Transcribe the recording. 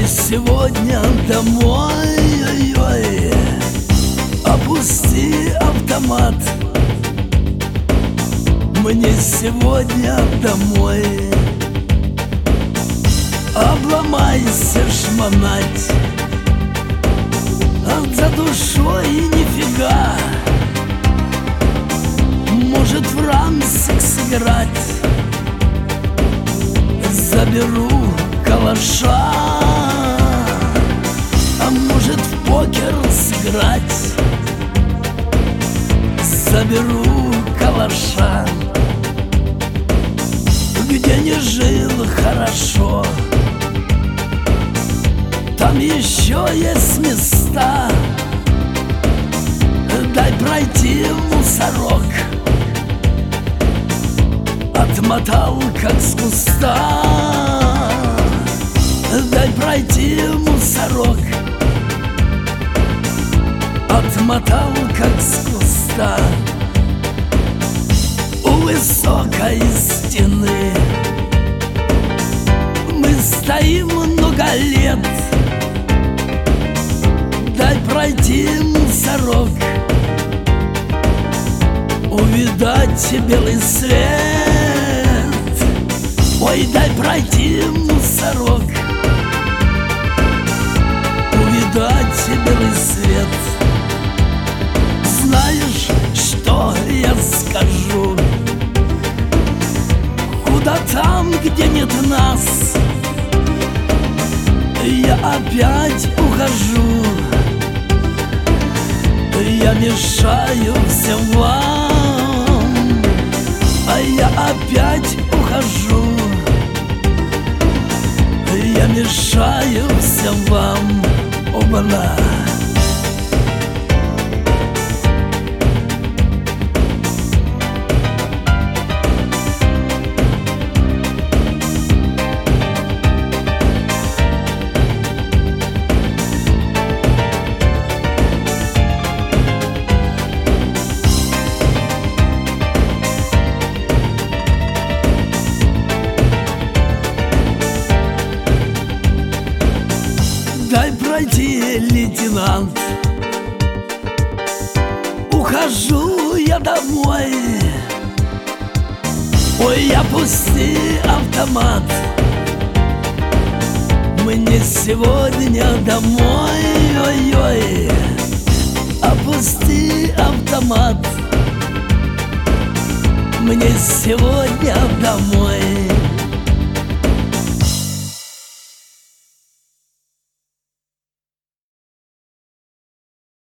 сегодня домой, ой-ой. Опусти автомат, мне сегодня домой. Обломайся, шмонать, а за душой нифига. Может, в рамсик сыграть, заберу калаша. А может, в покер сыграть, заберу калаша. Где не жил хорошо, там еще есть места. Дай пройти, мусорок, отмотал, как с куста. Дай пройти, мусорок, отмотал, как с куста. У высокой стены мы стоим много лет. Дай пройти, мусорок, увидать белый свет. Ой, дай пройти, мусорок, увидать белый свет. Знаешь, что я скажу? Куда там, где нет нас, я опять ухожу. Я мешаю всем вам, а я опять ухожу. Я мешаю всем вам, оба-на. Дай пройти, лейтенант, ухожу я домой. Ой, опусти автомат, мне сегодня домой, ой-ой. Опусти автомат, мне сегодня домой.